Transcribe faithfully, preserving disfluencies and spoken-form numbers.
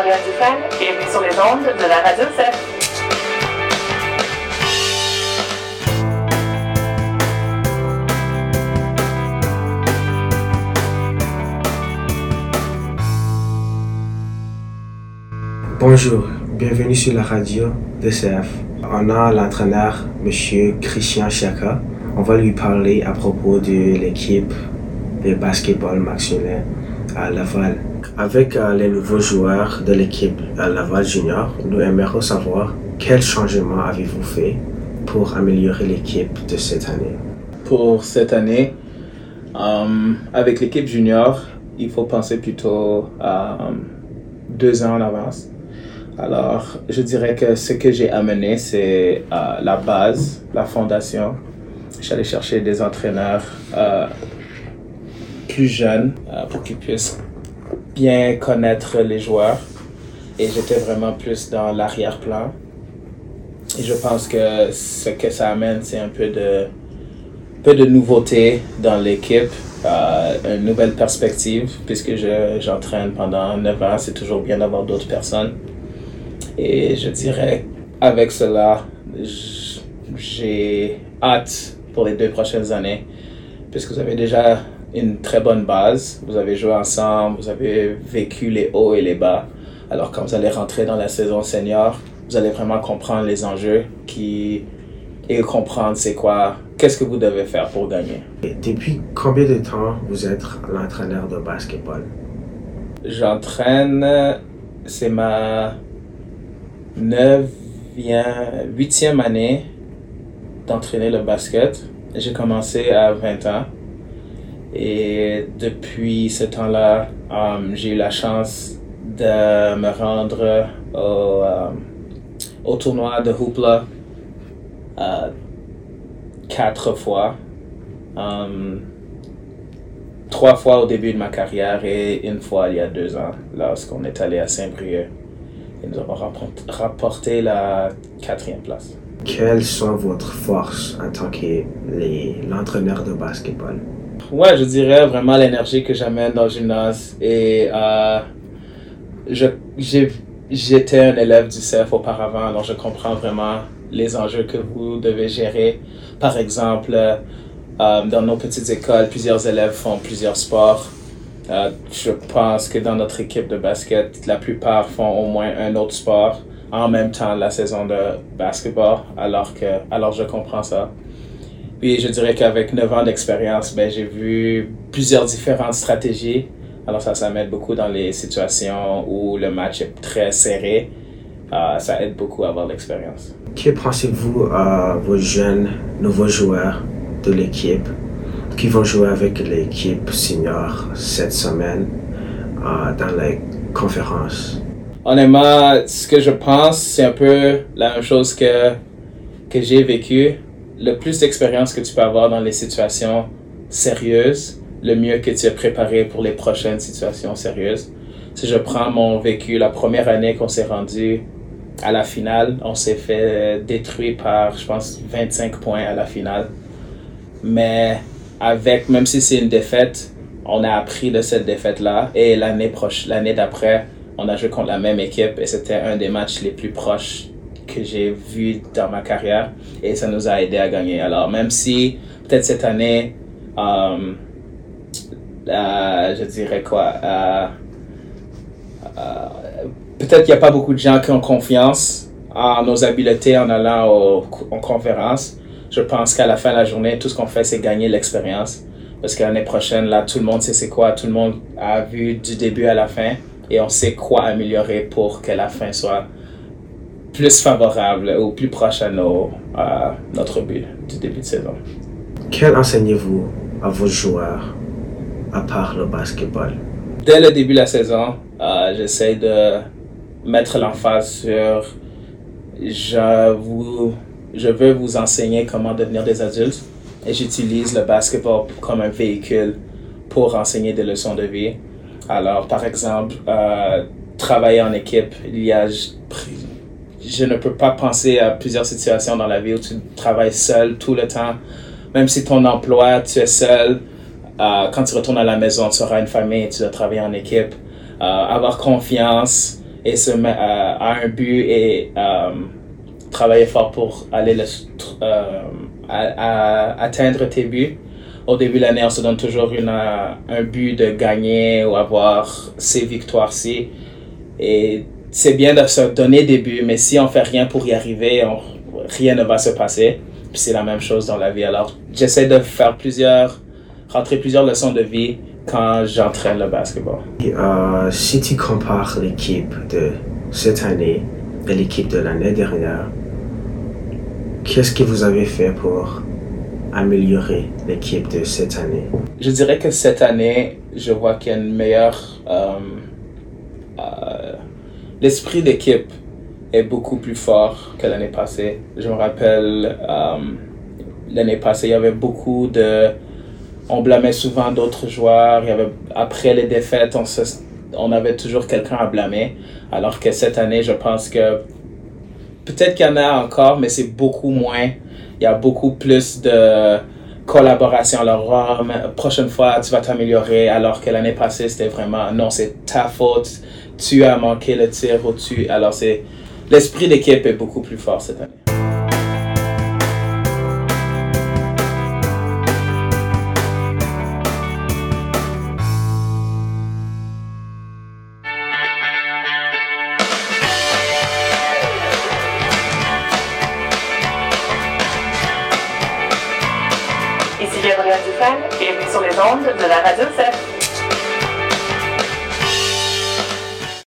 Maria Dufresne et bienvenue sur les ondes de la Radio C F. Bonjour, bienvenue sur la radio de C F. On a l'entraîneur, M. Christian Chaka. On va lui parler à propos de l'équipe de basketball Max-Unet à Laval. Avec euh, les nouveaux joueurs de l'équipe à Laval Junior, nous aimerions savoir quels changements avez-vous fait pour améliorer l'équipe de cette année. Pour cette année, euh, avec l'équipe junior, il faut penser plutôt à euh, deux ans en avance. Alors, je dirais que ce que j'ai amené, c'est euh, la base, la fondation. J'allais chercher des entraîneurs euh, plus jeunes euh, pour qu'ils puissent bien connaître les joueurs. Et j'étais vraiment plus dans l'arrière-plan. Et je pense que ce que ça amène, c'est un peu de, peu de nouveauté dans l'équipe, euh, une nouvelle perspective, puisque je, j'entraîne pendant neuf ans, c'est toujours bien d'avoir d'autres personnes. Et je dirais, avec cela, j'ai hâte pour les deux prochaines années, puisque vous avez déjà une très bonne base, vous avez joué ensemble, vous avez vécu les hauts et les bas. Alors quand vous allez rentrer dans la saison senior, vous allez vraiment comprendre les enjeux qui, et comprendre c'est quoi, qu'est-ce que vous devez faire pour gagner. Et depuis combien de temps vous êtes l'entraîneur de basketball? J'entraîne, c'est ma neuvième, huitième année d'entraîner le basket. J'ai commencé à vingt ans et depuis ce temps-là, um, j'ai eu la chance de me rendre au, um, au tournoi de Hoopla uh, quatre fois. Um, trois fois au début de ma carrière et une fois il y a deux ans, lorsqu'on est allé à Saint-Brieuc. Et nous avons rapporté la quatrième place. Quelles sont vos forces en tant que les, l'entraîneur de basketball? Ouais, je dirais vraiment l'énergie que j'amène dans le gymnase. Et euh, je, j'ai, j'étais un élève du C F auparavant, alors je comprends vraiment les enjeux que vous devez gérer. Par exemple, euh, dans nos petites écoles, plusieurs élèves font plusieurs sports. Euh, je pense que dans notre équipe de basket, la plupart font au moins un autre sport en même temps la saison de basketball, alors que, alors je comprends ça. Puis je dirais qu'avec neuf ans d'expérience, ben, j'ai vu plusieurs différentes stratégies. Alors ça, ça m'aide beaucoup dans les situations où le match est très serré. Euh, ça aide beaucoup à avoir l'expérience. Que pensez-vous à vos jeunes nouveaux joueurs de l'équipe qui vont jouer avec l'équipe senior cette semaine euh, dans la conférence? Honnêtement, ce que je pense, c'est un peu la même chose que, que j'ai vécu. Le plus d'expérience que tu peux avoir dans les situations sérieuses, le mieux que tu es préparé pour les prochaines situations sérieuses. Si je prends mon vécu, la première année qu'on s'est rendu à la finale, on s'est fait détruire par, je pense, vingt-cinq points à la finale. Mais avec, même si c'est une défaite, on a appris de cette défaite-là. Et l'année proche, l'année d'après, on a joué contre la même équipe et c'était un des matchs les plus proches que j'ai vu dans ma carrière. Et ça nous a aidé à gagner. Alors, même si, peut-être cette année, euh, euh, je dirais quoi, euh, euh, peut-être qu'il n'y a pas beaucoup de gens qui ont confiance en nos habiletés en allant au, en conférence. Je pense qu'à la fin de la journée, tout ce qu'on fait, c'est gagner l'expérience. Parce que l'année prochaine, là, tout le monde sait c'est quoi. Tout le monde a vu du début à la fin. Et on sait quoi améliorer pour que la fin soit plus favorable ou plus proche à, nos, à notre but du début de saison. Quel enseignez-vous à vos joueurs à part le basketball? Dès le début de la saison, euh, j'essaie de mettre l'emphase sur je, vous, je veux vous enseigner comment devenir des adultes et j'utilise le basketball comme un véhicule pour enseigner des leçons de vie. Alors, par exemple, euh, travailler en équipe, il y a, je, je ne peux pas penser à plusieurs situations dans la vie où tu travailles seul tout le temps. Même si ton emploi, tu es seul, euh, quand tu retournes à la maison, tu auras une famille, tu dois travailler en équipe. Euh, avoir confiance, et se met à, à un but et euh, travailler fort pour aller le, euh, à, à atteindre tes buts. Au début de l'année, on se donne toujours une, un but de gagner ou avoir ces victoires-ci. Et c'est bien de se donner des buts, mais si on fait rien pour y arriver, on, rien ne va se passer. Puis c'est la même chose dans la vie. Alors, j'essaie de faire plusieurs, rentrer plusieurs leçons de vie quand j'entraîne le basketball. Et, euh, si tu compares l'équipe de cette année et l'équipe de l'année dernière, qu'est-ce que vous avez fait pour améliorer l'équipe de cette année? Je dirais que cette année, je vois qu'il y a une meilleure... Euh, euh, l'esprit d'équipe est beaucoup plus fort que l'année passée. Je me rappelle, euh, l'année passée, il y avait beaucoup de... On blâmait souvent d'autres joueurs. Il y avait, après les défaites, on, se, on avait toujours quelqu'un à blâmer. Alors que cette année, je pense que peut-être qu'il y en a encore, mais c'est beaucoup moins. Il y a beaucoup plus de collaboration. Alors, oh, prochaine fois, tu vas t'améliorer. Alors que l'année passée, c'était vraiment, non, c'est ta faute. Tu as manqué le tir ou tu... Alors, c'est... L'esprit d'équipe est beaucoup plus fort cette année. Ici Gabriel Dufresne, bienvenue sur les ondes de la Radio C E F.